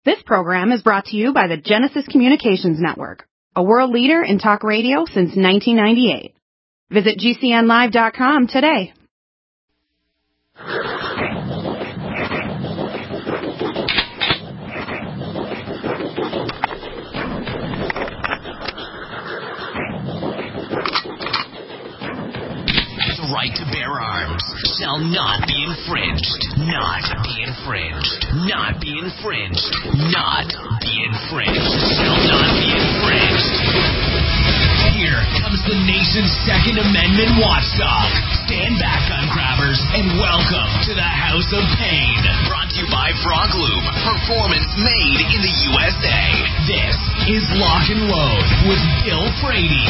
This program is brought to you by the Genesis Communications Network, a world leader in talk radio since 1998. Visit GCNlive.com today. The right to bear arms shall not be infringed. Not be infringed. Not be infringed. Not be infringed. Shall not be infringed. Here comes the nation's Second Amendment watchdog. Stand back, gun grabbers, and welcome to the House of Pain. Brought to you by Frog Lube. Performance made in the USA. This is Lock and Load with Bill Frady.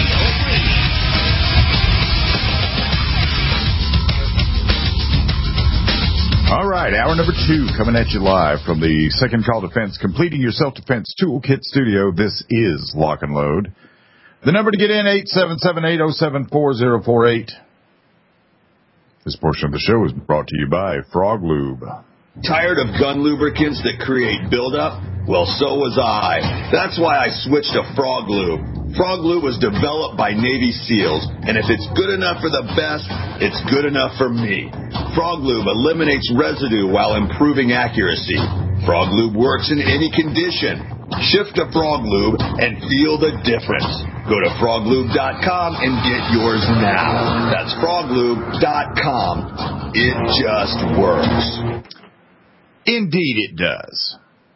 All right, hour number 2 coming at you live from the Second Call Defense, completing your self-defense toolkit studio. This is Lock and Load. The number to get in, 877-807-4048. This portion of the show is brought to you by Frog Lube. Tired of gun lubricants that create buildup? Well, so was I. That's why I switched to Frog Lube. Frog Lube was developed by Navy SEALs, and if it's good enough for the best, it's good enough for me. Frog Lube eliminates residue while improving accuracy. Frog Lube works in any condition. Shift to Frog Lube and feel the difference. Go to froglube.com and get yours now. That's froglube.com. It just works. Indeed it does.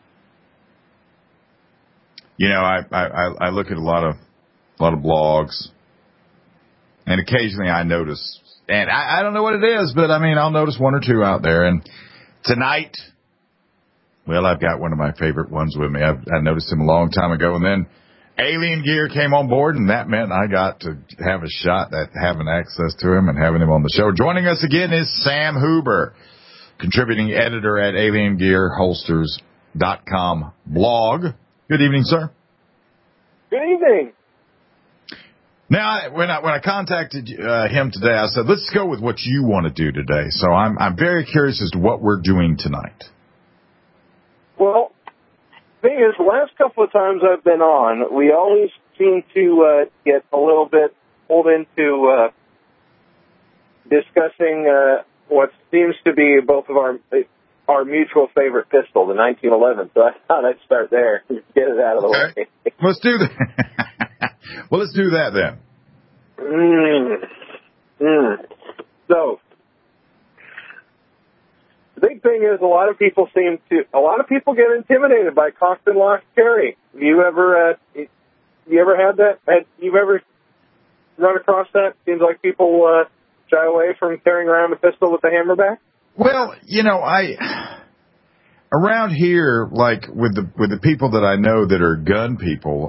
You know, I look at a lot of blogs, and occasionally I notice, and I don't know what it is, but I mean, I'll notice one or two out there. And tonight, well, I've got one of my favorite ones with me. I noticed him a long time ago, and then Alien Gear came on board, and that meant I got to have a shot at having access to him and having him on the show. Joining us again is Sam Huber, contributing editor at AlienGearHolsters.com blog. Good evening, sir. Good evening. Now, when I contacted him today, I said, let's go with what you want to do today. So I'm very curious as to what we're doing tonight. Well, the thing is, the last couple of times I've been on, we always seem to get a little bit pulled into discussing what seems to be both of our mutual favorite pistol, the 1911. So I thought I'd start there and get it out of the way. Let's do that. Well, let's do that then. So, the big thing is a lot of people get intimidated by cocked and locked carry. Have you ever had that? You've ever run across that? Seems like people shy away from carrying around a pistol with the hammer back. Well, you know, around here, like with the people that I know that are gun people,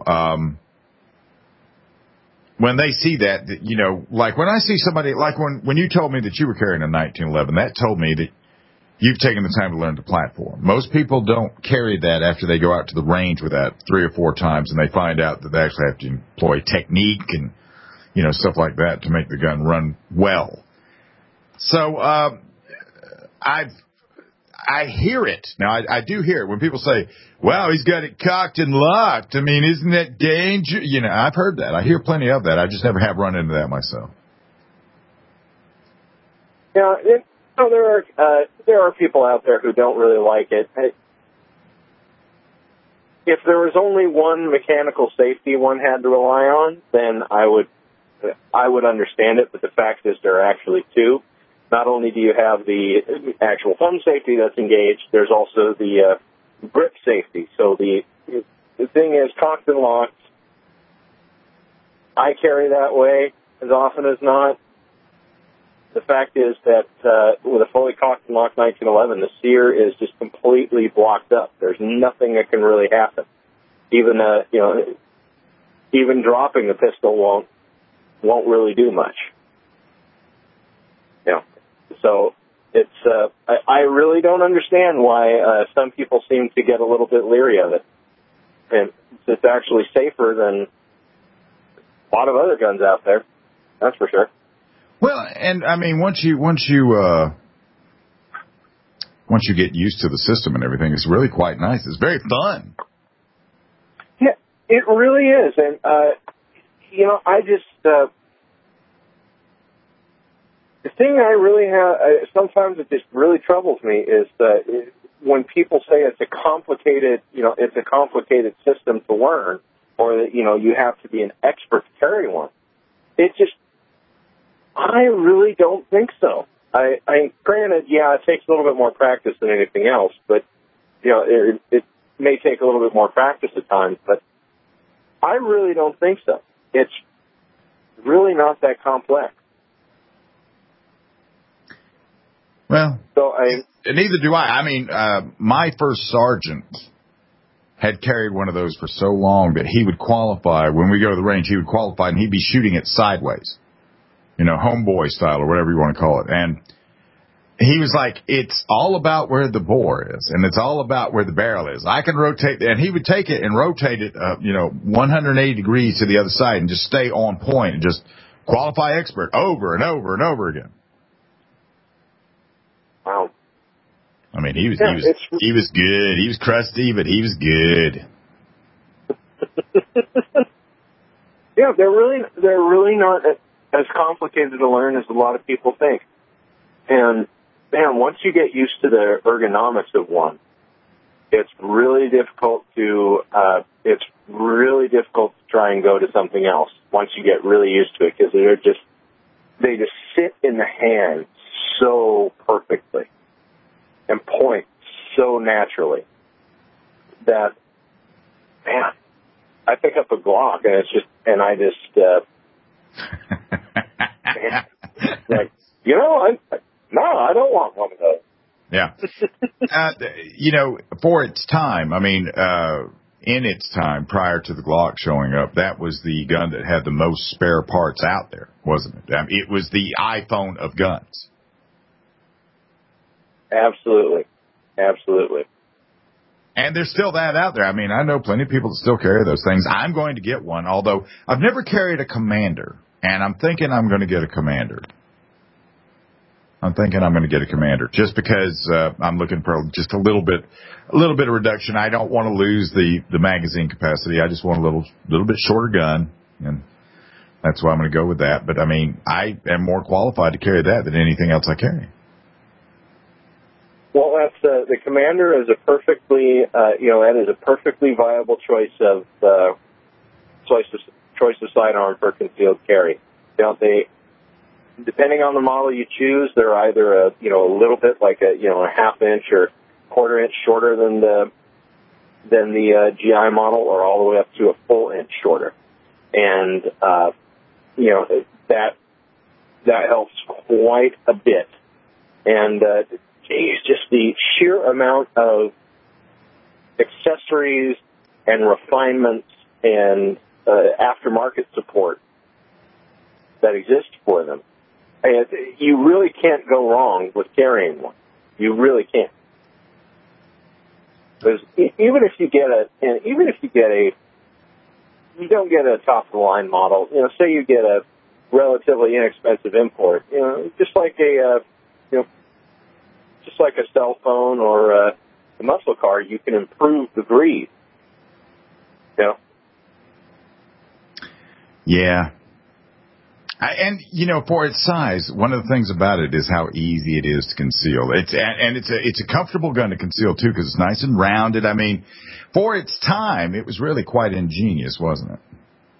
when they see that, you know, like when I see somebody, like when you told me that you were carrying a 1911, that told me that you've taken the time to learn the platform. Most people don't carry that after they go out to the range with that 3 or 4 times, and they find out that they actually have to employ technique and, you know, stuff like that to make the gun run well. So, I hear it. Now, I do hear it when people say, wow, he's got it cocked and locked. I mean, isn't that dangerous? You know, I've heard that. I hear plenty of that. I just never have run into that myself. Yeah, there are people out there who don't really like it. If there was only one mechanical safety one had to rely on, then I would understand it. But the fact is there are actually 2. Not only do you have the actual thumb safety that's engaged, there's also the grip safety. So the thing is, cocked and locked, I carry that way as often as not. The fact is that with a fully cocked and locked 1911, the sear is just completely blocked up. There's nothing that can really happen. Even dropping the pistol won't really do much. You know. So it's I really don't understand why some people seem to get a little bit leery of it. And it's actually safer than a lot of other guns out there. That's for sure. Well, and I mean, once you once you get used to the system and everything, it's really quite nice. It's very fun. Yeah, it really is. And, I just, the thing I really have, sometimes it just really troubles me is that when people say it's a complicated system to learn, or that, you have to be an expert to carry one. I really don't think so. Granted, it takes a little bit more practice than anything else, but, it may take a little bit more practice at times, but I really don't think so. It's really not that complex. Well, neither do I. I mean, my first sergeant had carried one of those for so long that he would qualify. When we go to the range, he would qualify, and he'd be shooting it sideways, homeboy style or whatever you want to call it. And he was like, it's all about where the bore is, and it's all about where the barrel is. I can rotate, and he would take it and rotate it, 180 degrees to the other side and just stay on point and just qualify expert over and over and over again. Wow. I mean, he was good. He was crusty, but he was good. Yeah, they're really not as complicated to learn as a lot of people think. And man, once you get used to the ergonomics of one, it's really difficult to try and go to something else once you get really used to it, because they just sit in the hand so perfectly and point so naturally that, man, I pick up a Glock and I just like, I don't want one of those. Yeah. For its time, I mean, in its time prior to the Glock showing up, that was the gun that had the most spare parts out there, wasn't it? I mean, it was the iPhone of guns. Absolutely. And there's still that out there. I mean, I know plenty of people that still carry those things. I'm going to get one, although I've never carried a Commander, and I'm thinking I'm going to get a Commander. Just because I'm looking for just a little bit of reduction. I don't want to lose the magazine capacity. I just want a little bit shorter gun, and that's why I'm going to go with that. But I mean, I am more qualified to carry that than anything else I carry. Well, that's the Commander is a perfectly viable choice of sidearm for concealed carry. Depending on the model you choose, they're either a little bit like a half inch or quarter inch shorter than the GI model, or all the way up to a full inch shorter, and that helps quite a bit. And just the sheer amount of accessories and refinements and aftermarket support that exists for them. And you really can't go wrong with carrying one. You really can't. Because even if you don't get a top of the line model, say you get a relatively inexpensive import, just like a cell phone or a muscle car, you can improve the breed. Yeah. And for its size, one of the things about it is how easy it is to conceal. It's a comfortable gun to conceal too, because it's nice and rounded. I mean, for its time, it was really quite ingenious, wasn't it?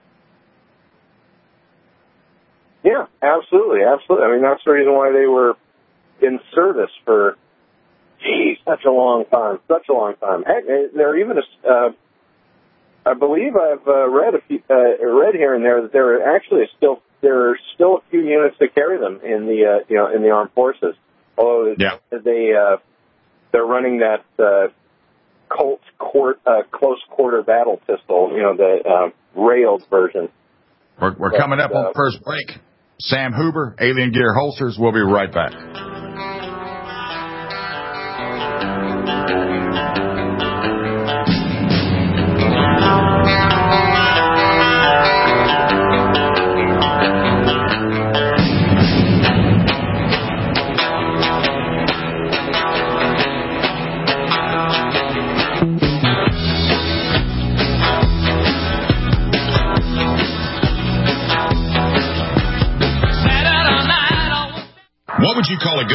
Yeah, absolutely. I mean, that's the reason why they were in service for such a long time. Heck, they're even I believe I've read here and there that there are still a few units that carry them in the armed forces. Although they're running that Colt close quarter battle pistol, the railed version. We're coming up on the first break. Sam Huber, Alien Gear Holsters. We'll be right back.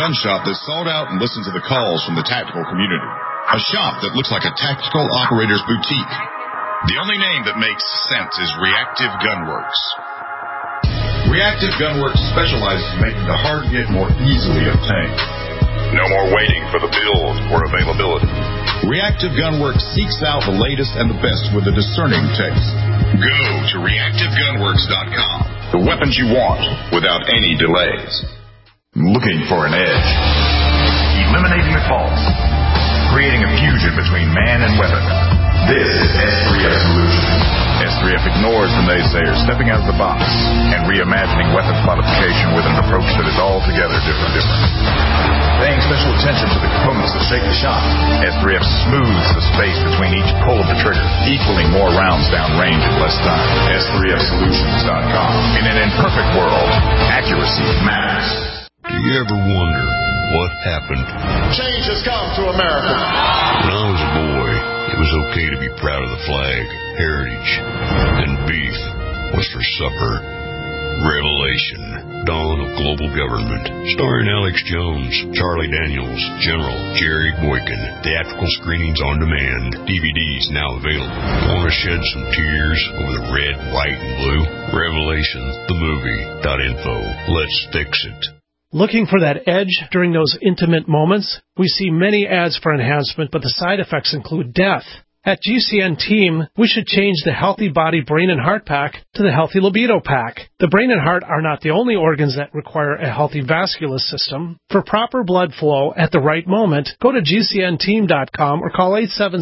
gun shop that sought out and listened to the calls from the tactical community. A shop that looks like a tactical operator's boutique. The only name that makes sense is Reactive Gunworks. Reactive Gunworks specializes in making the hard get more easily obtained. No more waiting for the build or availability. Reactive Gunworks seeks out the latest and the best with a discerning taste. Go to reactivegunworks.com. The weapons you want without any delays. Looking for an edge. Eliminating the false. Creating a fusion between man and weapon. This is S3F Solutions. S3F ignores the naysayers, stepping out of the box and reimagining weapons modification with an approach that is altogether different. Paying special attention to the components that shake the shot, S3F smooths the space between each pull of the trigger, equaling more rounds downrange in less time. S3FSolutions.com. In an imperfect world, accuracy matters. Do you ever wonder what happened? Change has come to America. When I was a boy, it was okay to be proud of the flag, heritage, and beef was for supper. Revelation, Dawn of Global Government, starring Alex Jones, Charlie Daniels, General Jerry Boykin. Theatrical screenings on demand. DVDs now available. Want to shed some tears over the red, white, and blue? Revelation, the movie.info. Let's fix it. Looking for that edge during those intimate moments? We see many ads for enhancement, but the side effects include death. At GCN Team, we should change the Healthy Body, Brain, and Heart Pack to the Healthy Libido Pack. The brain and heart are not the only organs that require a healthy vascular system. For proper blood flow at the right moment, go to GCNteam.com or call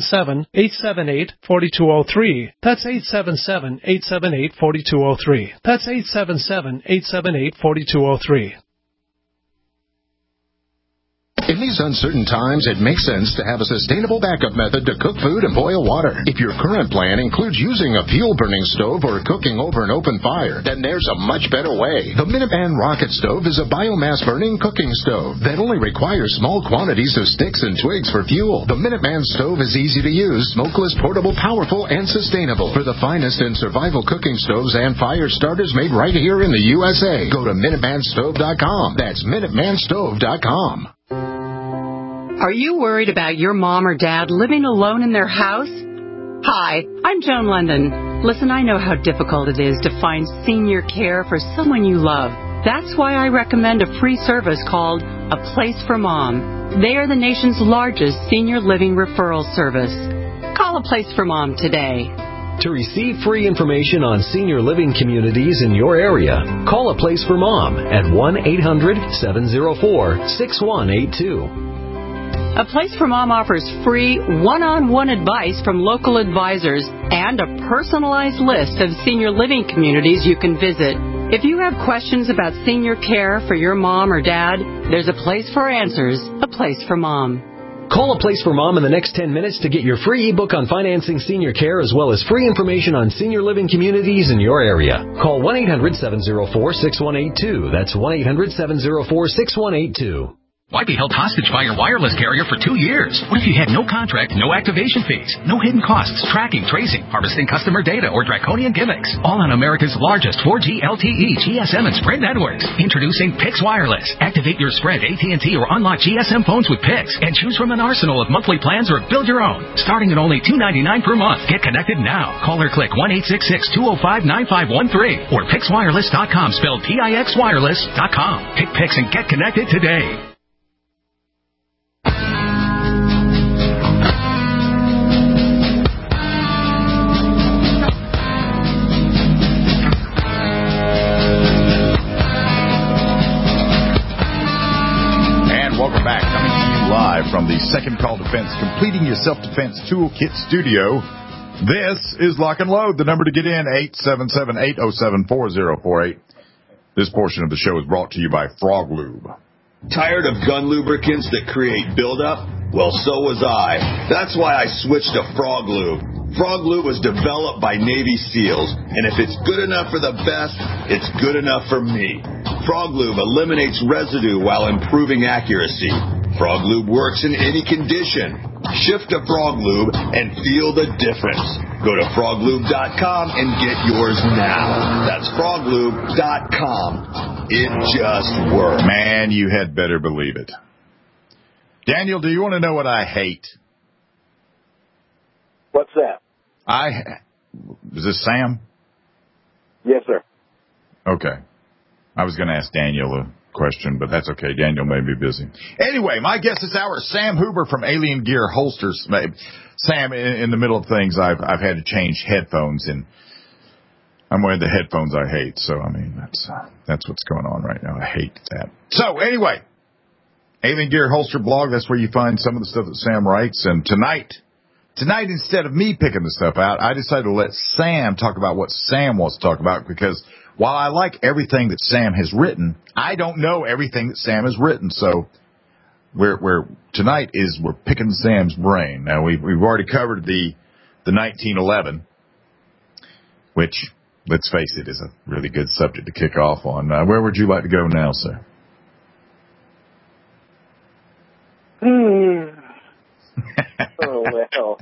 877-878-4203. That's 877-878-4203. That's 877-878-4203. In these uncertain times, it makes sense to have a sustainable backup method to cook food and boil water. If your current plan includes using a fuel-burning stove or cooking over an open fire, then there's a much better way. The Minuteman Rocket Stove is a biomass-burning cooking stove that only requires small quantities of sticks and twigs for fuel. The Minuteman Stove is easy to use, smokeless, portable, powerful, and sustainable. For the finest in survival cooking stoves and fire starters made right here in the USA, go to MinutemanStove.com. That's MinutemanStove.com. Are you worried about your mom or dad living alone in their house? Hi, I'm Joan London. Listen, I know how difficult it is to find senior care for someone you love. That's why I recommend a free service called A Place for Mom. They are the nation's largest senior living referral service. Call A Place for Mom today. To receive free information on senior living communities in your area, call A Place for Mom at 1-800-704-6182. A Place for Mom offers free one-on-one advice from local advisors and a personalized list of senior living communities you can visit. If you have questions about senior care for your mom or dad, there's a place for answers, A Place for Mom. Call A Place for Mom in the next 10 minutes to get your free ebook on financing senior care as well as free information on senior living communities in your area. Call 1-800-704-6182. That's 1-800-704-6182. Why be held hostage by your wireless carrier for 2 years? What if you had no contract, no activation fees, no hidden costs, tracking, tracing, harvesting customer data, or draconian gimmicks? All on America's largest 4G LTE, GSM, and Sprint networks. Introducing Pix Wireless. Activate your Sprint, AT&T, or unlock GSM phones with Pix and choose from an arsenal of monthly plans or build your own. Starting at only $2.99 per month. Get connected now. Call or click 1-866-205-9513 or PixWireless.com, spelled PIXWireless.com. Pick Pix and get connected today. Welcome back. Coming to you live from the Second Call Defense Completing Your Self-Defense Toolkit studio. This is Lock and Load. The number to get in, 877-807-4048. This portion of the show is brought to you by Frog Lube. Tired of gun lubricants that create buildup? Well, so was I. That's why I switched to Frog Lube. Frog Lube was developed by Navy SEALs, and if it's good enough for the best, it's good enough for me. Frog Lube eliminates residue while improving accuracy. Frog Lube works in any condition. Shift to Frog Lube and feel the difference. Go to froglube.com and get yours now. That's froglube.com. It just works. Man, you had better believe it. Daniel, do you want to know what I hate? What's that? Is this Sam? Yes, sir. Okay. I was going to ask Daniel a question, but that's okay. Daniel may be busy. Anyway, my guest this hour is Sam Huber from Alien Gear Holsters. Sam, in the middle of things, I've had to change headphones, and I'm wearing the headphones I hate. So, I mean, that's what's going on right now. I hate that. So, anyway, Alien Gear Holster blog, that's where you find some of the stuff that Sam writes. And tonight, instead of me picking the stuff out, I decided to let Sam talk about what Sam wants to talk about, because while I like everything that Sam has written, I don't know everything that Sam has written. So tonight we're picking Sam's brain. Now we've already covered the 1911, which, let's face it, is a really good subject to kick off on. Where would you like to go now, sir? Oh, well.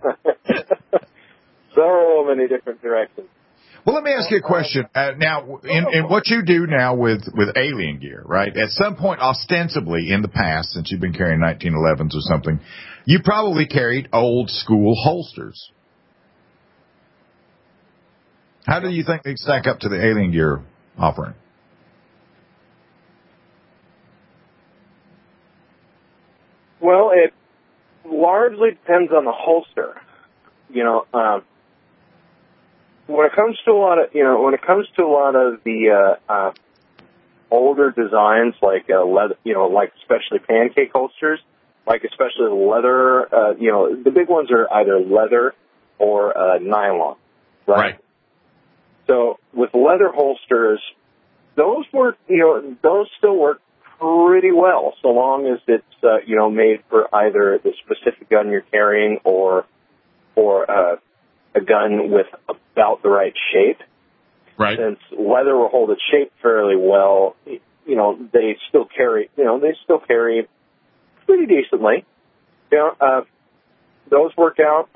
So many different directions. Well, let me ask you a question. Now, in what you do now with Alien Gear, right? At some point, ostensibly in the past, since you've been carrying 1911s or something, you probably carried old school holsters. How do you think they stack up to the Alien Gear offering? Well, it largely depends on the holster. You know, when it comes to a lot of the older designs, like leather, like especially pancake holsters, like especially leather, the big ones are either leather or nylon, right? So with leather holsters, those still work pretty well, so long as it's made for either the specific gun you're carrying or a gun with about the right shape. Right. Since leather will hold its shape fairly well, they still carry pretty decently. Those work out.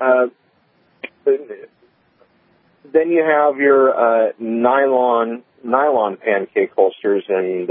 Then you have your nylon pancake holsters, and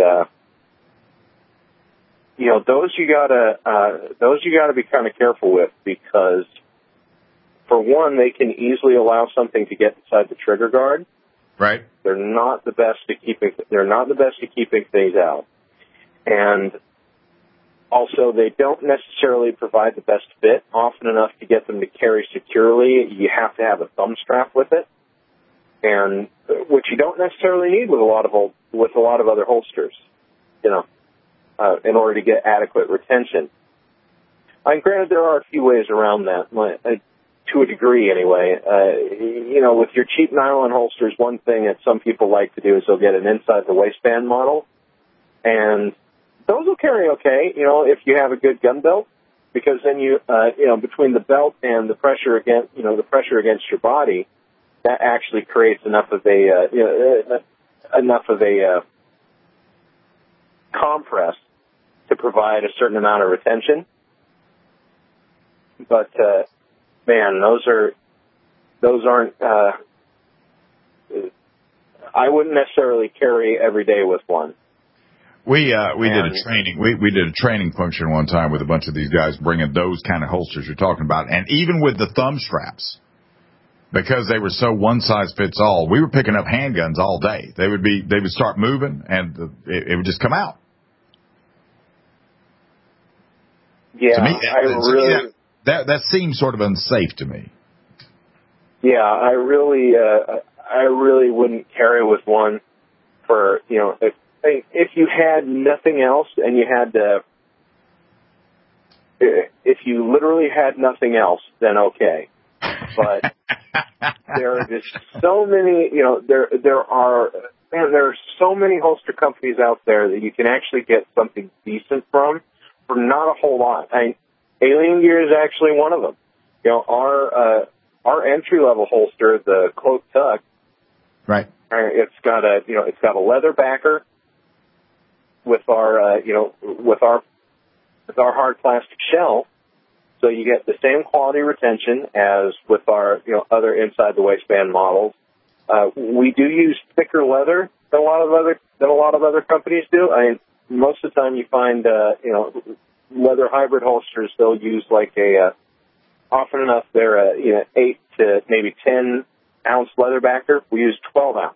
those you gotta be kind of careful with, because for one, they can easily allow something to get inside the trigger guard. Right. They're not the best at keeping things out, and also they don't necessarily provide the best fit often enough to get them to carry securely. You have to have a thumb strap with it, and which you don't necessarily need with a lot of other holsters, in order to get adequate retention. Granted, there are a few ways around that, to a degree anyway. With your cheap nylon holsters, one thing that some people like to do is they'll get an inside the waistband model, and those will carry okay, if you have a good gun belt, because then between the belt and the pressure against your body, that actually creates enough of a compress to provide a certain amount of retention. But man, those aren't. I wouldn't necessarily carry every day with one. We did a training. We did a training function one time with a bunch of these guys bringing those kind of holsters you're talking about, and even with the thumb straps, because they were so one size fits all, we were picking up handguns all day. They would start moving, and it would just come out. Yeah, to me, that seems sort of unsafe to me. Yeah, I really wouldn't carry with one for if you had nothing else and you had to. If you literally had nothing else, then okay. But there are just so many, there are so many holster companies out there that you can actually get something decent from for not a whole lot. Alien Gear is actually one of them. Our entry level holster, the Cloak Tuck, right? It's got a leather backer with our hard plastic shell. So you get the same quality retention as with our, other inside the waistband models. We do use thicker leather a lot of other companies do. I mean, most of the time you find leather hybrid holsters. They'll use like often enough they're 8 to maybe 10 ounce leather backer. We use 12 ounce,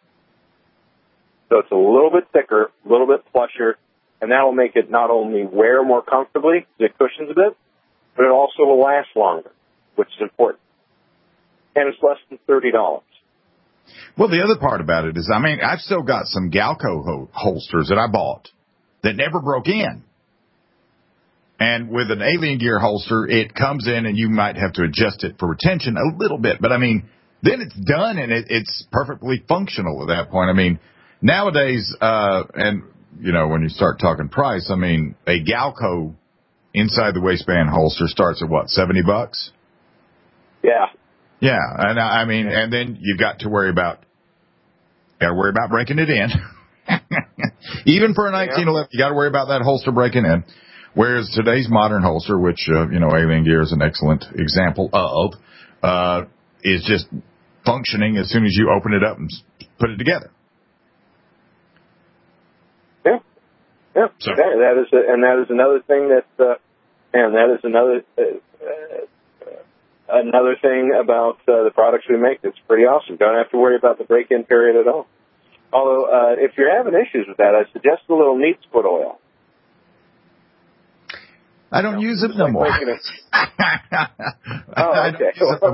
so it's a little bit thicker, a little bit plusher, and that will make it not only wear more comfortably, it cushions a bit, but it also will last longer, which is important. And it's less than $30. Well, the other part about it is, I mean, I've still got some Galco holsters that I bought that never broke in. And with an Alien Gear holster, it comes in and you might have to adjust it for retention a little bit. But, I mean, then it's done and it's perfectly functional at that point. I mean, nowadays, and, when you start talking price, I mean, a Galco inside the waistband holster starts at what, $70? Yeah. Yeah, and I mean, and then you got to worry about breaking it in. Even for a 1911, you got to worry about that holster breaking in. Whereas today's modern holster, which Alien Gear is an excellent example of, is just functioning as soon as you open it up and put it together. Yeah. So. That is another thing another thing about the products we make that's pretty awesome. Don't have to worry about the break-in period at all. Although, if you're having issues with that, I suggest a little neat's foot oil. I don't use it no more. Oh, okay.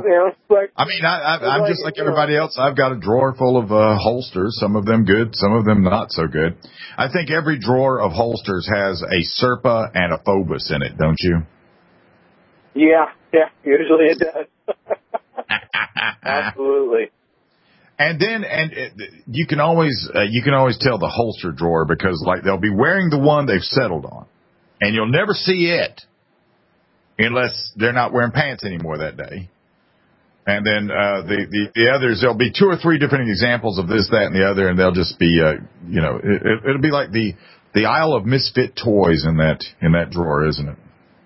I'm just like everybody else. I've got a drawer full of holsters, some of them good, some of them not so good. I think every drawer of holsters has a Serpa and a Phobos in it, don't you? Yeah, usually it does. Absolutely. And then, you can always tell the holster drawer because like they'll be wearing the one they've settled on, and you'll never see it unless they're not wearing pants anymore that day. And then the others, there'll be 2 or 3 different examples of this, that, and the other, and they'll just be it'll be like the aisle of misfit toys in that drawer, isn't it?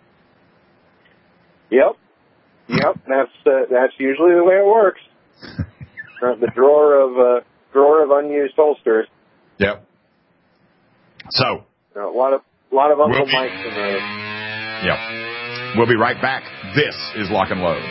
Yep. That's usually the way it works. The drawer of unused holsters. Yep. So a lot of Uncle Mike's in there. Yep. We'll be right back. This is Lock and Load.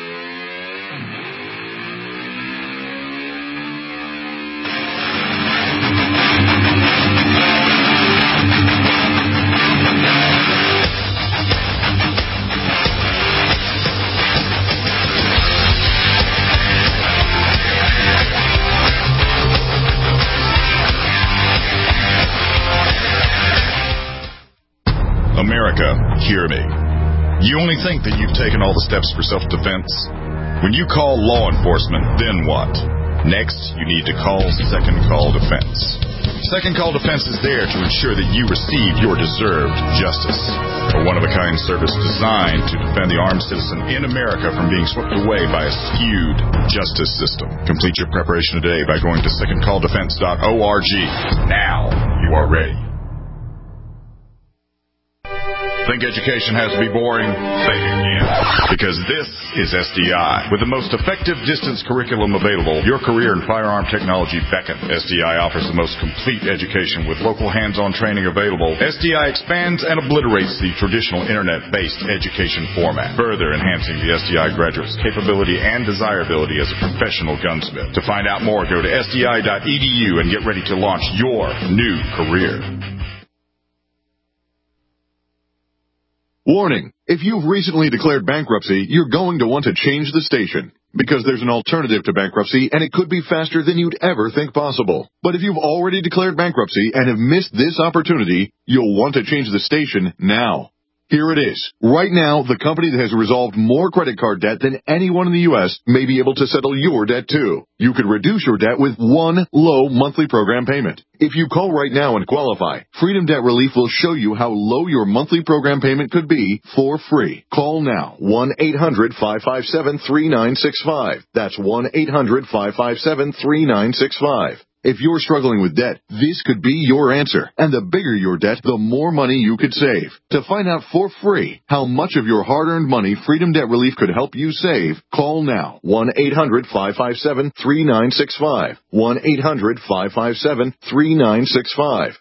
America, hear me. You only think that you've taken all the steps for self-defense? When you call law enforcement, then what? Next, you need to call Second Call Defense. Second Call Defense is there to ensure that you receive your deserved justice. A one-of-a-kind service designed to defend the armed citizen in America from being swept away by a skewed justice system. Complete your preparation today by going to secondcalldefense.org. Now you are ready. Think education has to be boring? Say it again. Because this is SDI. With the most effective distance curriculum available, your career in firearm technology beckons. SDI offers the most complete education with local hands-on training available. SDI expands and obliterates the traditional internet-based education format, further enhancing the SDI graduate's capability and desirability as a professional gunsmith. To find out more, go to sdi.edu and get ready to launch your new career. Warning, if you've recently declared bankruptcy, you're going to want to change the station, because there's an alternative to bankruptcy and it could be faster than you'd ever think possible. But if you've already declared bankruptcy and have missed this opportunity, you'll want to change the station now. Here it is. Right now, the company that has resolved more credit card debt than anyone in the U.S. may be able to settle your debt too. You could reduce your debt with one low monthly program payment. If you call right now and qualify, Freedom Debt Relief will show you how low your monthly program payment could be for free. Call now. 1-800-557-3965. That's 1-800-557-3965. If you're struggling with debt, this could be your answer. And the bigger your debt, the more money you could save. To find out for free how much of your hard-earned money Freedom Debt Relief could help you save, call now. 1-800-557-3965. 1-800-557-3965.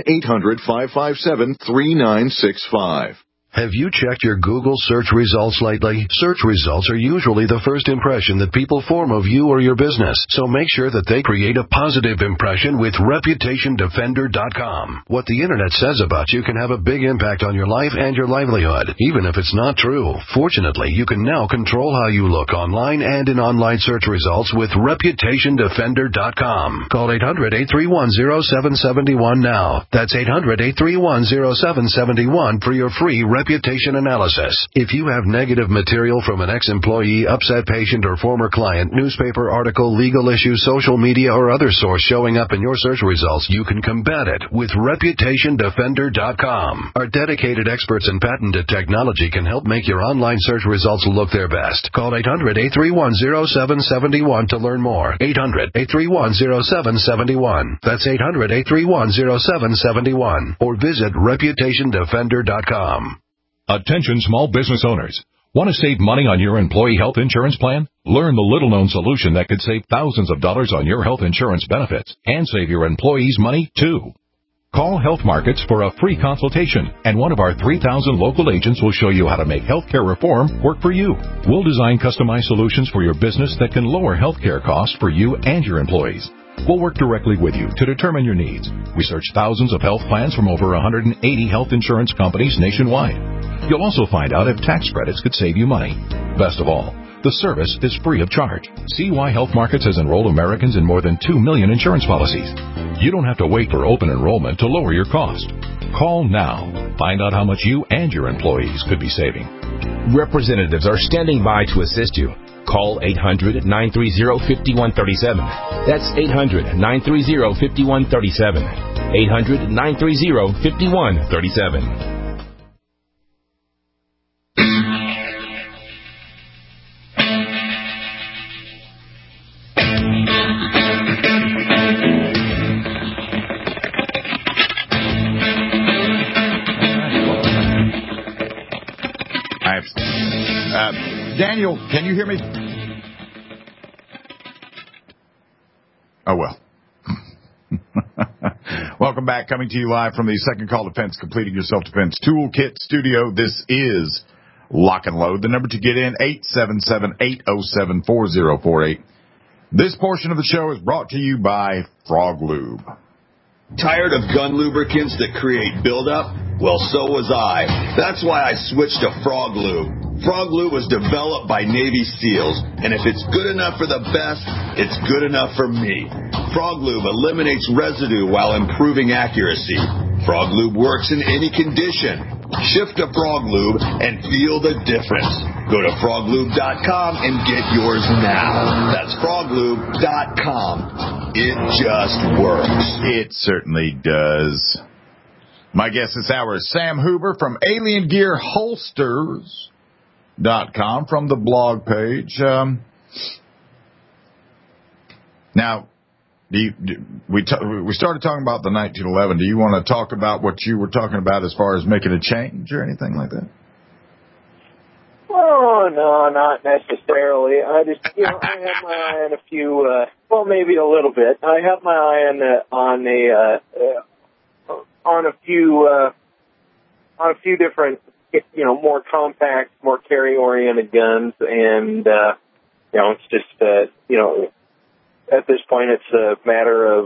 1-800-557-3965. Have you checked your Google search results lately? Search results are usually the first impression that people form of you or your business, so make sure that they create a positive impression with ReputationDefender.com. What the Internet says about you can have a big impact on your life and your livelihood, even if it's not true. Fortunately, you can now control how you look online and in online search results with ReputationDefender.com. Call 800-831-0771 now. That's 800-831-0771 for your free reputation analysis. If you have negative material from an ex-employee, upset patient, or former client, newspaper article, legal issue, social media, or other source showing up in your search results, you can combat it with ReputationDefender.com. Our dedicated experts in patented technology can help make your online search results look their best. Call 800-831-0771 to learn more. 800-831-0771. That's 800-831-0771. Or visit ReputationDefender.com. Attention small business owners. Want to save money on your employee health insurance plan? Learn the little-known solution that could save thousands of dollars on your health insurance benefits and save your employees money, too. Call Health Markets for a free consultation, and one of our 3,000 local agents will show you how to make healthcare reform work for you. We'll design customized solutions for your business that can lower healthcare costs for you and your employees. We'll work directly with you to determine your needs. We search thousands of health plans from over 180 health insurance companies nationwide. You'll also find out if tax credits could save you money. Best of all, the service is free of charge. See why Health Markets has enrolled Americans in more than 2 million insurance policies. You don't have to wait for open enrollment to lower your cost. Call now. Find out how much you and your employees could be saving. Representatives are standing by to assist you. Call 800-930-5137. That's 800-930-5137. 800-930-5137. Daniel, can you hear me? Oh, well. Welcome back. Coming to you live from the Second Call Defense, Completing Your Self-Defense Toolkit studio. This is Lock and Load. The number to get in, 877-807-4048. This portion of the show is brought to you by Frog Lube. Tired of gun lubricants that create buildup? Well, so was I. That's why I switched to Frog Lube. Frog Lube was developed by Navy SEALs, and if it's good enough for the best, it's good enough for me. Frog Lube eliminates residue while improving accuracy. Frog Lube works in any condition. Shift to Frog Lube and feel the difference. Go to froglube.com and get yours now. That's froglube.com. It just works. It certainly does. My guest this hour is Sam Huber from AlienGearHolsters.com from the blog page. Now, we started talking about the 1911. Do you want to talk about what you were talking about as far as making a change or anything like that? Oh, no, not necessarily. I just, I have my eye on a few, maybe a little bit. I have my eye on a few different, more compact, more carry-oriented guns, and, it's just, at this point it's a matter of,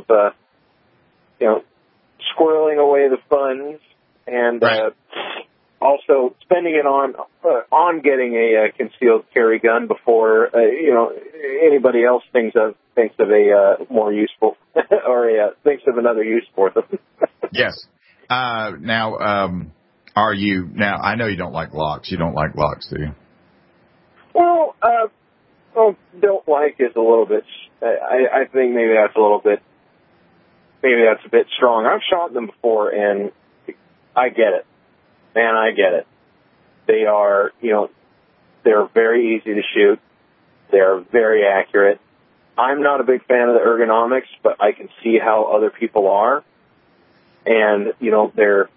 squirreling away the funds and, also spending it on getting a concealed carry gun before, anybody else thinks of a more useful, or thinks of another use for them. Yes. Now, I know you don't like locks. You don't like locks, do you? Well, don't like is a little bit, I think maybe that's a bit strong. I've shot them before, and I get it. Man, I get it. They are, they're very easy to shoot. They're very accurate. I'm not a big fan of the ergonomics, but I can see how other people are. And, you know, they're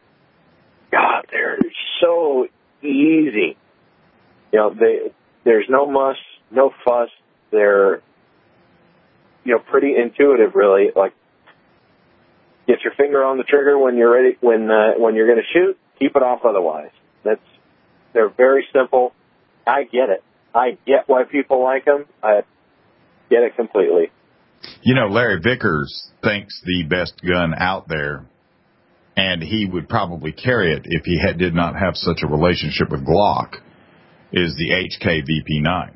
so easy. You know, there's no muss, no fuss. They're, you know, pretty intuitive, really. Like, get your finger on the trigger when you're ready, when you're going to shoot. Keep it off otherwise. They're very simple. I get it. I get why people like them. I get it completely. You know, Larry Vickers thinks the best gun out there, and he would probably carry it if he did not have such a relationship with Glock, is the HK VP9.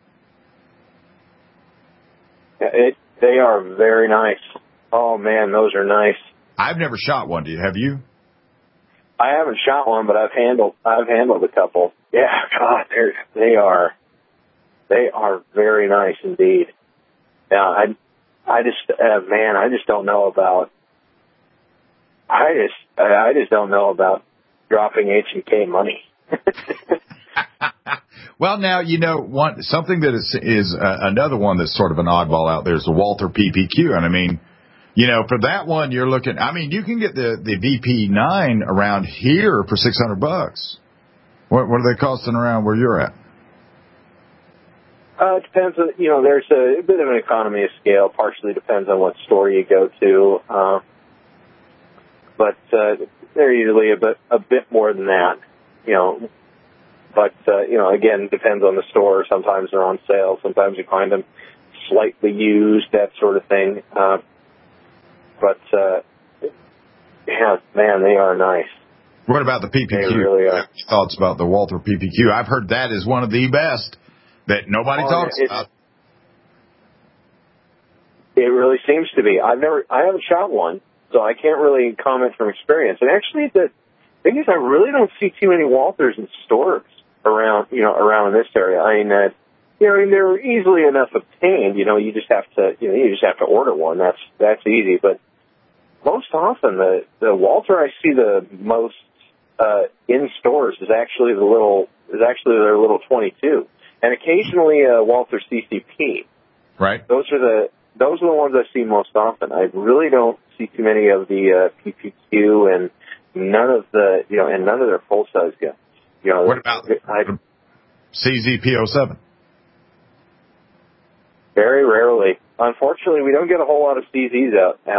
They are very nice. Oh, man, those are nice. I've never shot one. Have you? I haven't shot one, but I've handled a couple. Yeah, God, they are very nice indeed. Yeah, I just don't know about. I just don't know about dropping H&K money. Well, now, you know, something that is another one that's sort of an oddball out there is the Walther PPQ. And I mean, you know, for that one, you're looking, I mean, you can get the VP9 around here for $600. What are they costing around where you're at? It depends on, you know, there's a bit of an economy of scale. Partially depends on what store you go to. But they're usually a bit more than that, you know. But, you know, again, depends on the store. Sometimes they're on sale. Sometimes you find them slightly used, that sort of thing. But, yeah, man, they are nice. What about the PPQ? They really are. Thoughts about the Walther PPQ? I've heard that is one of the best that nobody talks about. It really seems to be. I haven't shot one, so I can't really comment from experience. And actually, the thing is, I really don't see too many Walthers in stores around this area. I mean, they're easily enough obtained. You know, you just have to order one. That's easy. But most often, the Walther I see the most in stores is actually their little 22, and occasionally a Walther CCP. Right. Those are the ones I see most often. I really don't see too many of the PPQ and none of their full size guns. You know, what about CZP07? Very rarely. Unfortunately, we don't get a whole lot of CZs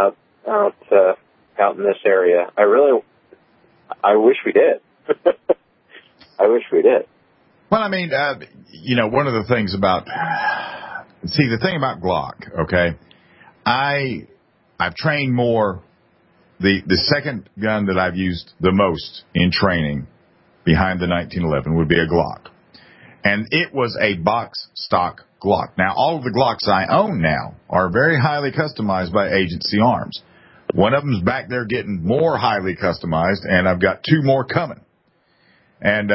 out in this area. I wish we did. I wish we did. Well, I mean, you know, one of the things about the thing about Glock, okay, I've trained more. The second gun that I've used the most in training behind the 1911 would be a Glock. And it was a box stock Glock. Now, all of the Glocks I own now are very highly customized by Agency Arms. One of them's back there getting more highly customized, and I've got two more coming. And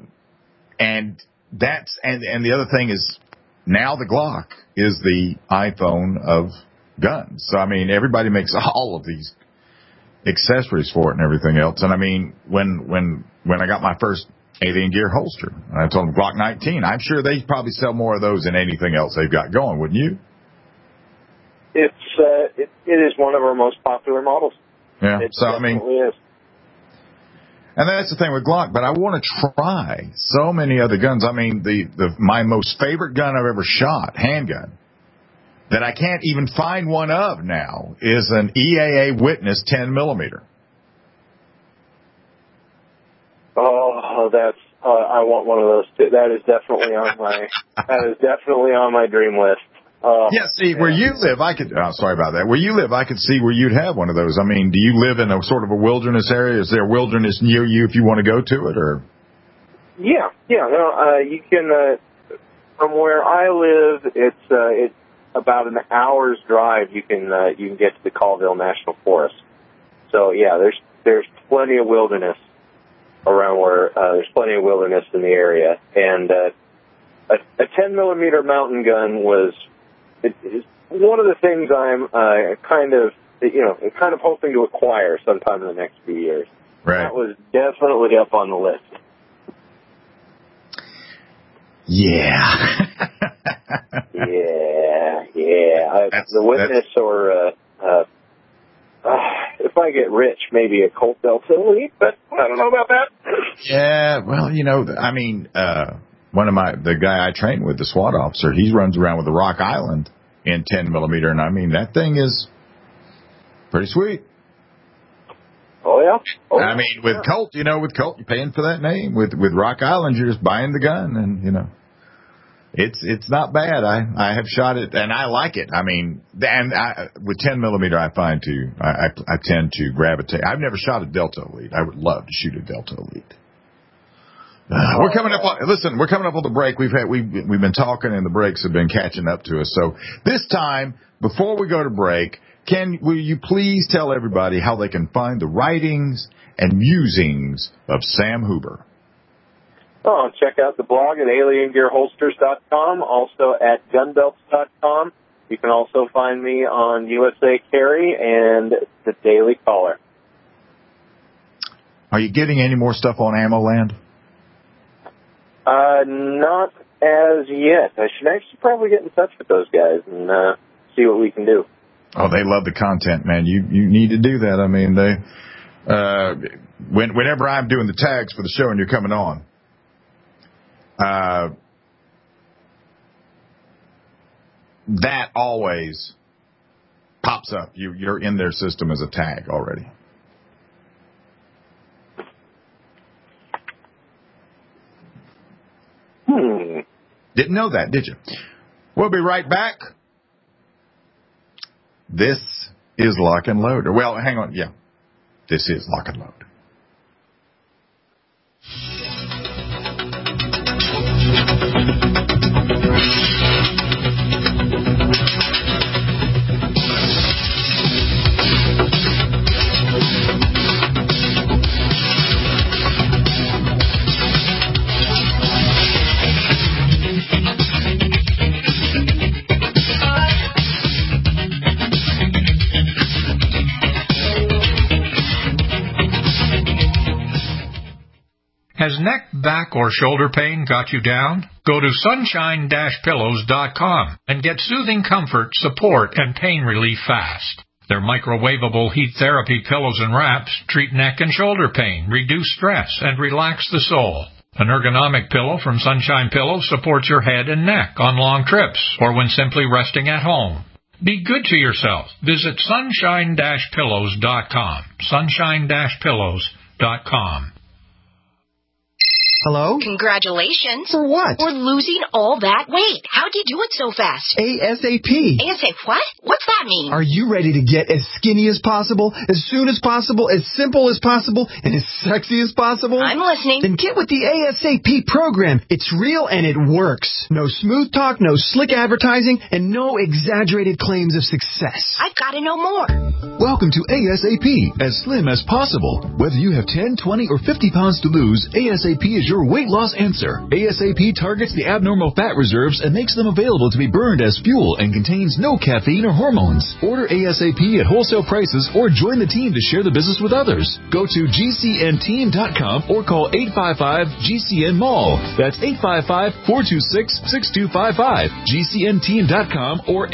the other thing is now the Glock is the iPhone of guns. So, I mean, everybody makes all of these accessories for it and everything else. And I mean, when I got my first Alien Gear holster, and I told them Glock 19, I'm sure they probably sell more of those than anything else they've got going, wouldn't you? It is one of our most popular models. Yeah, it so definitely I mean, is. And that's the thing with Glock. But I want to try so many other guns. I mean, my most favorite gun I've ever shot, handgun, that I can't even find one of now, is an EAA Witness 10 millimeter. Oh, I want one of those too. That is definitely on my dream list. Yeah, see, where you live, sorry about that. Where you live, I could see where you'd have one of those. I mean, do you live in a sort of a wilderness area? Is there a wilderness near you if you want to go to it, or? Yeah. No, you can, from where I live, it's about an hour's drive. You can get to the Colville National Forest. So yeah, there's plenty of wilderness around where, there's plenty of wilderness in the area. And, a 10 millimeter mountain gun is one of the things I'm kind of hoping to acquire sometime in the next few years. Right. That was definitely up on the list. Yeah. The witness or if I get rich, maybe a Colt Delta Elite, but I don't know about that. Yeah, well, I mean, the guy I train with, the SWAT officer, he runs around with the Rock Island in 10 millimeter, and I mean, that thing is pretty sweet. Oh, yeah? I mean, with Colt, you're paying for that name. With Rock Island, you're just buying the gun, and, it's not bad. I have shot it, and I like it. I mean, with 10 millimeter, I find I tend to gravitate. I've never shot a Delta Elite. I would love to shoot a Delta Elite. We're coming up on the break. We've been talking, and the breaks have been catching up to us. So this time, before we go to break, will you please tell everybody how they can find the writings and musings of Sam Huber? Oh, check out the blog at aliengearholsters.com, also at gunbelts.com. You can also find me on USA Carry and the Daily Caller. Are you getting any more stuff on AmmoLand? Not as yet. I should actually probably get in touch with those guys and see what we can do. Oh, they love the content, man. You need to do that. I mean, whenever I'm doing the tags for the show and you're coming on, that always pops up. You're in their system as a tag already. Didn't know that, did you? We'll be right back. This is Lock and Load. Well, hang on. Yeah, this is Lock and Load. Has neck, back, or shoulder pain got you down? Go to sunshine-pillows.com and get soothing comfort, support, and pain relief fast. Their microwavable heat therapy pillows and wraps treat neck and shoulder pain, reduce stress, and relax the soul. An ergonomic pillow from Sunshine Pillows supports your head and neck on long trips or when simply resting at home. Be good to yourself. Visit sunshine-pillows.com. Sunshine-pillows.com. Hello? Congratulations. For what? For losing all that weight. How'd you do it so fast? ASAP. ASAP what? What's that mean? Are you ready to get as skinny as possible, as soon as possible, as simple as possible, and as sexy as possible? I'm listening. Then get with the ASAP program. It's real and it works. No smooth talk, no slick advertising, and no exaggerated claims of success. I've got to know more. Welcome to ASAP, as slim as possible. Whether you have 10, 20, or 50 pounds to lose, ASAP is your weight loss answer. ASAP targets the abnormal fat reserves and makes them available to be burned as fuel and contains no caffeine or hormones. Order ASAP at wholesale prices or join the team to share the business with others. Go to GCNteam.com or call 855-GCN-MALL. That's 855-426-6255. GCNteam.com or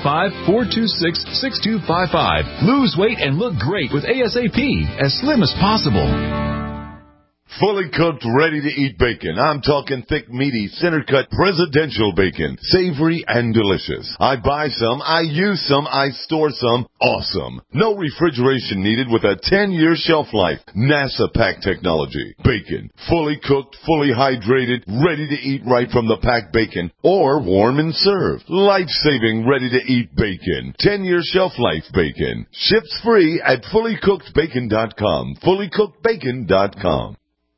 855-426-6255. Lose weight and look great with ASAP, as slim as possible. Fully cooked, ready-to-eat bacon. I'm talking thick, meaty, center-cut presidential bacon. Savory and delicious. I buy some, I use some, I store some. Awesome. No refrigeration needed with a 10-year shelf life. NASA pack technology. Bacon. Fully cooked, fully hydrated, ready to eat right from the packed bacon. Or warm and served. Life-saving, ready-to-eat bacon. 10-year shelf life bacon. Ships free at fullycookedbacon.com. Fullycookedbacon.com.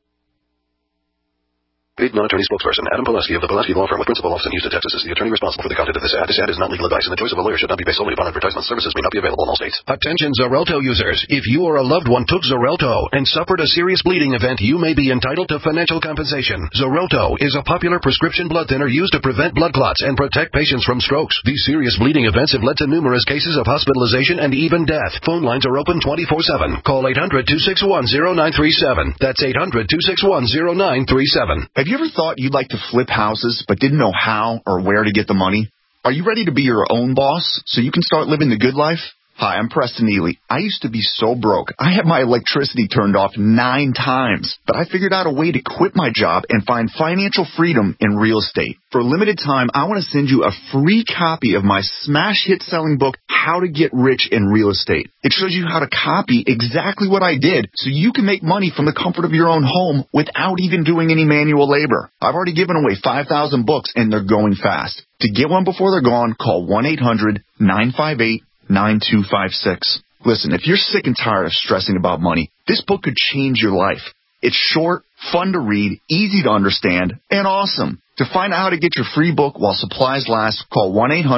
Paid non-attorney spokesperson Adam Pileski of the Pileski Law Firm with principal office in Houston, Texas is the attorney responsible for the content of this ad. This ad is not legal advice, and the choice of a lawyer should not be based solely upon advertisement. Services may not be available in all states. Attention Xarelto users. If you or a loved one took Xarelto and suffered a serious bleeding event, you may be entitled to financial compensation. Xarelto is a popular prescription blood thinner used to prevent blood clots and protect patients from strokes. These serious bleeding events have led to numerous cases of hospitalization and even death. Phone lines are open 24/7. Call 800-261-0937. That's 800-261-0937. Have you ever thought you'd like to flip houses but didn't know how or where to get the money? Are you ready to be your own boss so you can start living the good life? Hi, I'm Preston Neely. I used to be so broke. I had my electricity turned off 9 times, but I figured out a way to quit my job and find financial freedom in real estate. For a limited time, I want to send you a free copy of my smash hit selling book, How to Get Rich in Real Estate. It shows you how to copy exactly what I did so you can make money from the comfort of your own home without even doing any manual labor. I've already given away 5,000 books and they're going fast. To get one before they're gone, call 1-800-958-9256. Listen, if you're sick and tired of stressing about money, this book could change your life. It's short, fun to read, easy to understand, and awesome. To find out how to get your free book while supplies last, call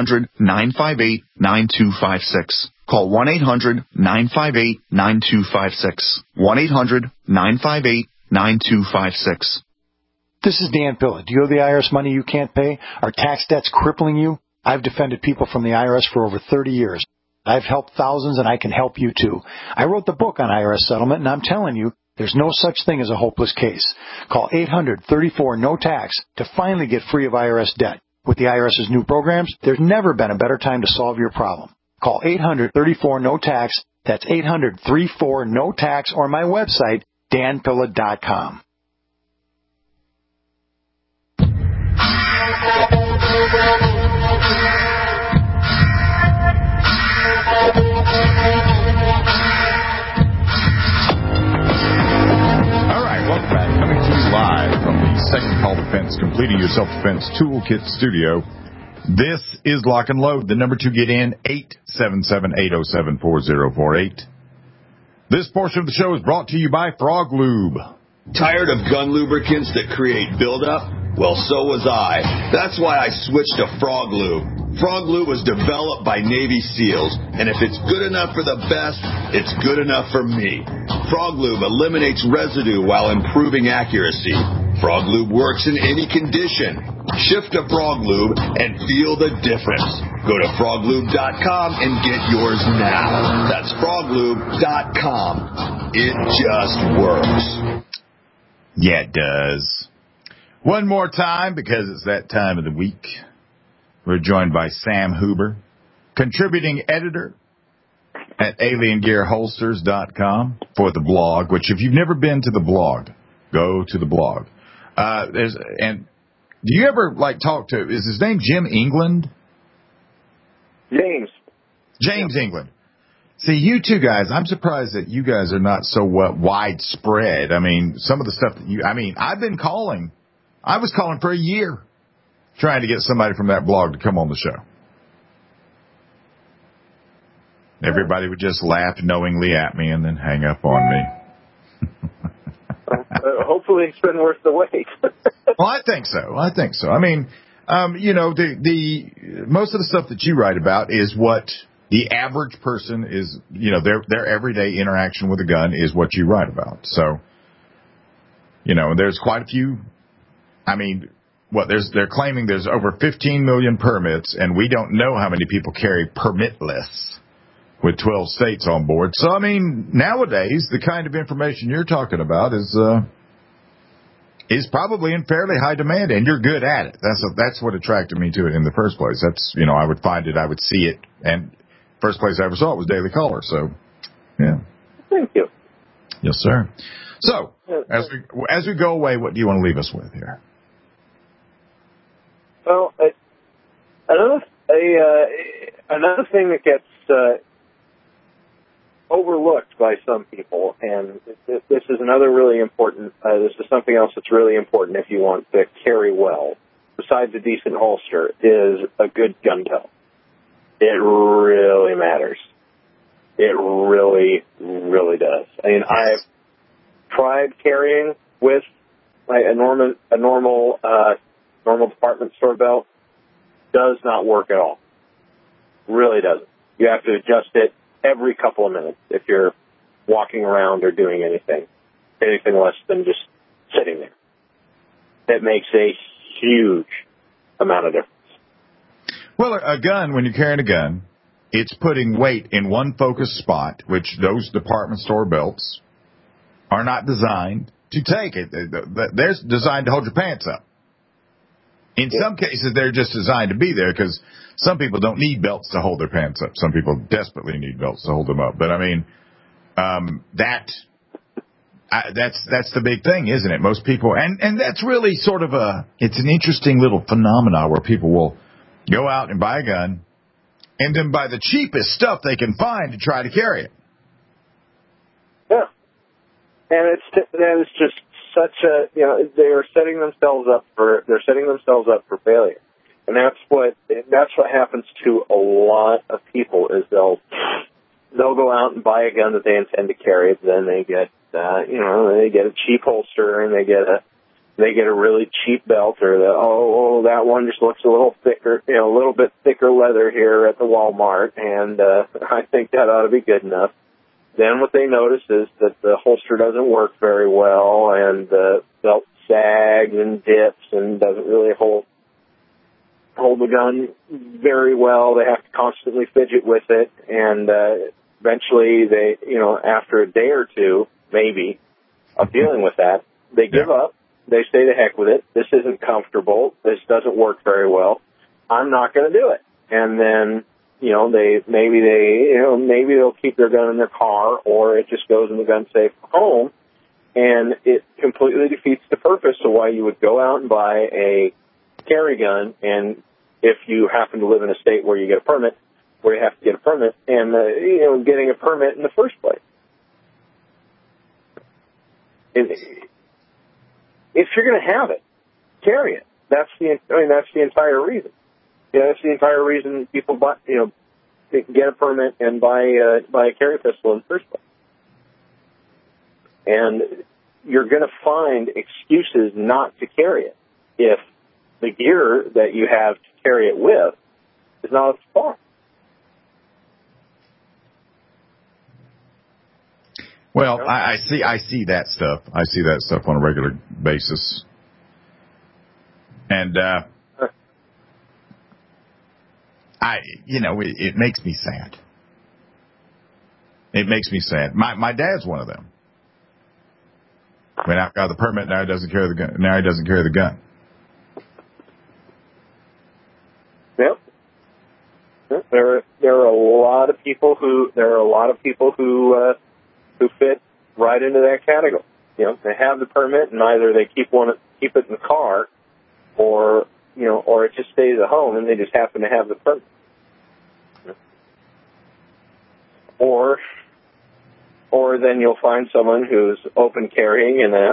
1-800-958-9256. Call 1-800-958-9256. 1-800-958-9256. This is Dan Pilla. Do you owe the IRS money you can't pay? Are tax debts crippling you? I've defended people from the IRS for over 30 years. I've helped thousands, and I can help you, too. I wrote the book on IRS settlement, and I'm telling you, there's no such thing as a hopeless case. Call 800-34-NO-TAX to finally get free of IRS debt. With the IRS's new programs, there's never been a better time to solve your problem. Call 800-34-NO-TAX. That's 800-34-NO-TAX, or my website, danpilla.com. Welcome back. Coming to you live from the Second Call Defense, Completing Your Self-Defense Toolkit studio. This is Lock and Load. The number to get in, 877-807-4048. This portion of the show is brought to you by Frog Lube. Tired of gun lubricants that create buildup? Well, so was I. That's why I switched to Frog Lube. Frog Lube was developed by Navy SEALs, and if it's good enough for the best, it's good enough for me. Frog Lube eliminates residue while improving accuracy. Frog Lube works in any condition. Shift to Frog Lube and feel the difference. Go to froglube.com and get yours now. That's froglube.com. It just works. Yeah, it does. One more time, because it's that time of the week. We're joined by Sam Huber, contributing editor at AlienGearHolsters.com for the blog, which if you've never been to the blog, go to the blog. And do you ever talk to, is his name Jim England? James England. See, you two guys, I'm surprised that you guys are not so widespread. I mean, some of the stuff that I've been calling. I was calling for a year trying to get somebody from that blog to come on the show. Everybody would just laugh knowingly at me and then hang up on me. Hopefully it's been worth the wait. Well, I think so. I mean, the most of the stuff that you write about is what the average person is, their everyday interaction with a gun is what you write about. So, there's quite a few. I mean, they're claiming there's over 15 million permits, and we don't know how many people carry permitless with 12 states on board. So, I mean, nowadays, the kind of information you're talking about is probably in fairly high demand, and you're good at it. That's what attracted me to it in the first place. That's, I would find it, I would see it, and first place I ever saw it was Daily Caller. So, yeah. Thank you. Yes, sir. So, as we go away, what do you want to leave us with here? Well, another thing that gets overlooked by some people, and this is another really important. This is something else that's really important if you want to carry well, besides a decent holster, is a good gun tow. It really matters. It really, really does. I mean, I've tried carrying with a normal department store belt. Does not work at all. Really doesn't. You have to adjust it every couple of minutes if you're walking around or doing anything less than just sitting there. That makes a huge amount of difference. Well, a gun, when you're carrying a gun, it's putting weight in one focused spot, which those department store belts are not designed to take it. They're designed to hold your pants up. In some cases, they're just designed to be there because some people don't need belts to hold their pants up. Some people desperately need belts to hold them up. But I mean, that's the big thing, isn't it? Most people, and that's really sort of it's an interesting little phenomenon where people will go out and buy a gun and then buy the cheapest stuff they can find to try to carry it. Yeah. And that is just such a, they're setting themselves up for failure. And that's what happens to a lot of people is they'll go out and buy a gun that they intend to carry, but then they get they get a cheap holster and they get a really cheap belt, or that one just looks a little thicker, a little bit thicker leather here at the Walmart, and I think that ought to be good enough. Then what they notice is that the holster doesn't work very well, and the belt sags and dips and doesn't really hold the gun very well. They have to constantly fidget with it, and eventually they, after a day or two, maybe, of dealing with that, they give up. They say the heck with it. This isn't comfortable. This doesn't work very well. I'm not going to do it. And then, maybe they'll keep their gun in their car, or it just goes in the gun safe home, and it completely defeats the purpose of why you would go out and buy a carry gun, and if you happen to live in a state where you get a permit, where you have to get a permit, and getting a permit in the first place. If you're going to have it, carry it. That's the entire reason. That's the entire reason people buy, get a permit and buy a carry pistol in the first place. And you're going to find excuses not to carry it if the gear that you have to carry it with is not up to par. Well, I see that stuff. I see that stuff on a regular basis. And it makes me sad. It makes me sad. My dad's one of them. Went out, got the permit, now he doesn't carry the gun. Now he doesn't carry the gun. Yep. There are a lot of people who fit right into that category. They have the permit, and either they keep it in the car, or it just stays at home, and they just happen to have the permit. Or then you'll find someone who's open carrying a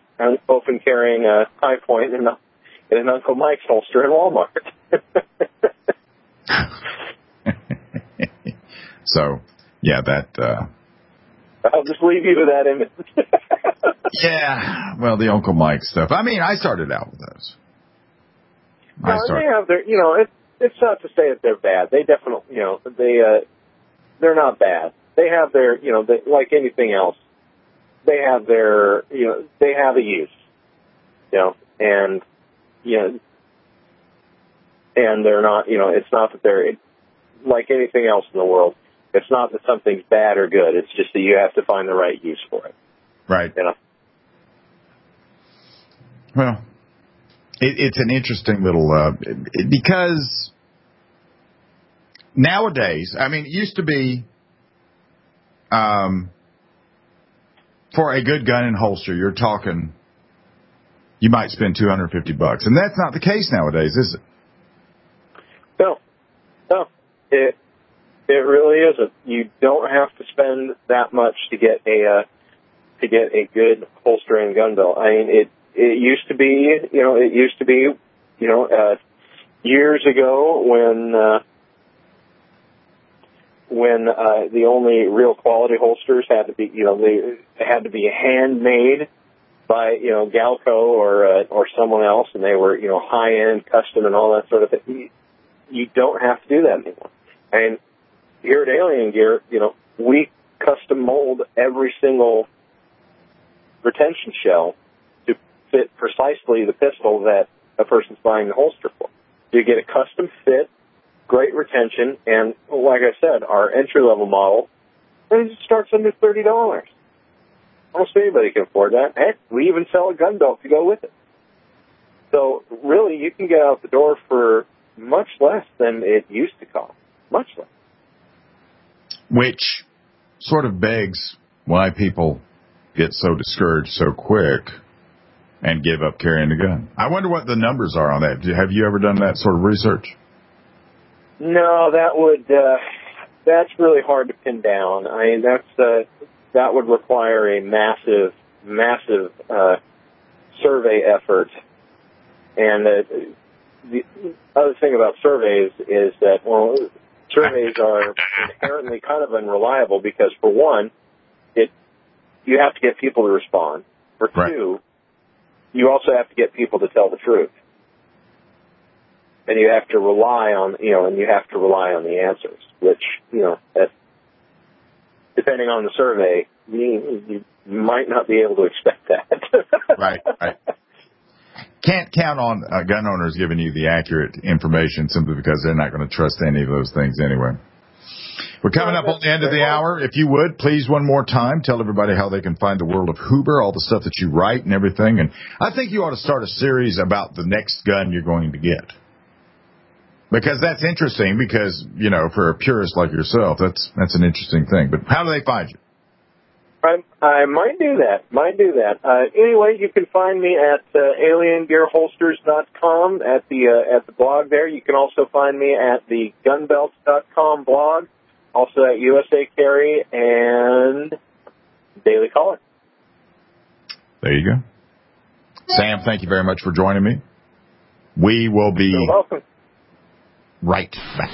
high point in an Uncle Mike's holster in Walmart. So, yeah, that. I'll just leave you with that image. Yeah, well, the Uncle Mike stuff. I mean, I started out with those. They have their, it's not to say that they're bad. They definitely, they're not bad. They have their, like anything else, they have their, they have a use, and they're not, it's not that they're, like anything else in the world, it's not that something's bad or good. It's just that you have to find the right use for it. Right. Well, it's an interesting little, because nowadays, I mean, it used to be, for a good gun and holster, you're talking, you might spend $250, and that's not the case nowadays, is it? No, it really isn't. You don't have to spend that much to get a good holster and gun belt. I mean, it used to be, years ago when the only real quality holsters had to be, they had to be handmade by, Galco or someone else, and they were, high-end, custom, and all that sort of thing. You don't have to do that anymore. And here at Alien Gear, we custom mold every single retention shell to fit precisely the pistol that a person's buying the holster for. You get a custom fit, great retention, and like I said, our entry-level model, it starts under $30. Almost anybody can afford that. Heck, we even sell a gun belt to go with it. So really, you can get out the door for much less than it used to cost. Much less. Which sort of begs why people get so discouraged so quick and give up carrying a gun. I wonder what the numbers are on that. Have you ever done that sort of research? No, that's really hard to pin down. I mean, that would require a massive survey effort. And the other thing about surveys is that, well, surveys are inherently kind of unreliable because, for one, you have to get people to respond. For two, you also have to get people to tell the truth. And you have to rely on, the answers, which, that's, depending on the survey, you might not be able to expect that. Right. Can't count on gun owners giving you the accurate information simply because they're not going to trust any of those things anyway. We're coming up on the end of the hour. If you would, please, one more time, tell everybody how they can find the world of Huber, all the stuff that you write and everything. And I think you ought to start a series about the next gun you're going to get. Because that's interesting because, for a purist like yourself, that's an interesting thing. But how do they find you? I might do that. Anyway, you can find me at aliengearholsters.com at the blog there. You can also find me at the gunbelts.com blog, also at USA Carry and Daily Caller. There you go. Sam, thank you very much for joining me. We will be You're welcome. Right back.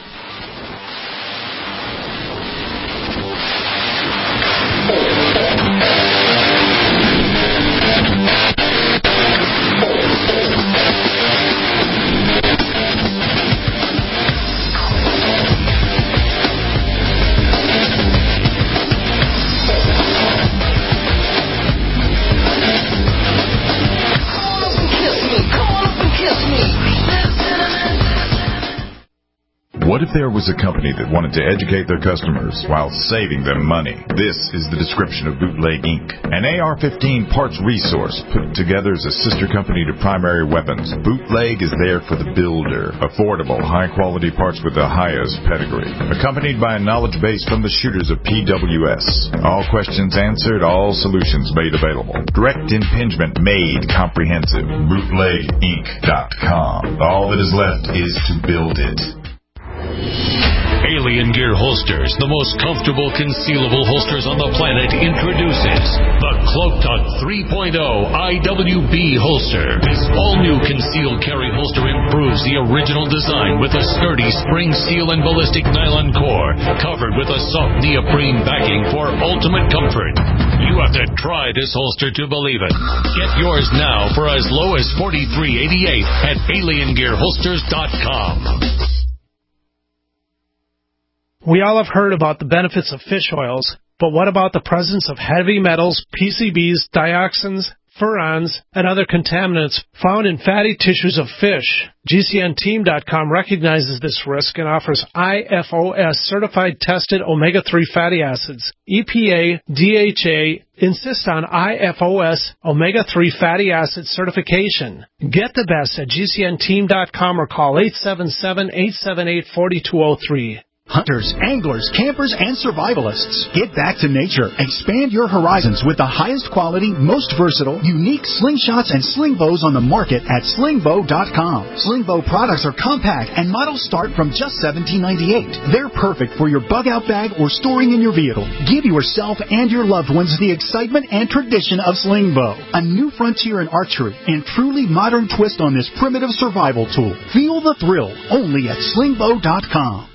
What if there was a company that wanted to educate their customers while saving them money? This is the description of Bootleg Inc., an AR-15 parts resource put together as a sister company to Primary Weapons. Bootleg is there for the builder. Affordable, high-quality parts with the highest pedigree. Accompanied by a knowledge base from the shooters of PWS. All questions answered, all solutions made available. Direct impingement made comprehensive. BootlegInc.com. All that is left is to build it. Alien Gear Holsters, the most comfortable concealable holsters on the planet, introduces the Cloak Talk 3.0 IWB holster. This all-new concealed carry holster improves the original design with a sturdy spring seal and ballistic nylon core, covered with a soft neoprene backing for ultimate comfort. You have to try this holster to believe it. Get yours now for as low as $43.88 at aliengearholsters.com. We all have heard about the benefits of fish oils, but what about the presence of heavy metals, PCBs, dioxins, furans, and other contaminants found in fatty tissues of fish? GCNteam.com recognizes this risk and offers IFOS certified tested omega-3 fatty acids. EPA, DHA insist on IFOS omega-3 fatty acid certification. Get the best at GCNteam.com or call 877-878-4203. Hunters, anglers, campers, and survivalists. Get back to nature. Expand your horizons with the highest quality, most versatile, unique slingshots and sling bows on the market at slingbow.com. Slingbow products are compact and models start from just $17.98. They're perfect for your bug out bag or storing in your vehicle. Give yourself and your loved ones the excitement and tradition of Slingbow. A new frontier in archery and truly modern twist on this primitive survival tool. Feel the thrill only at slingbow.com.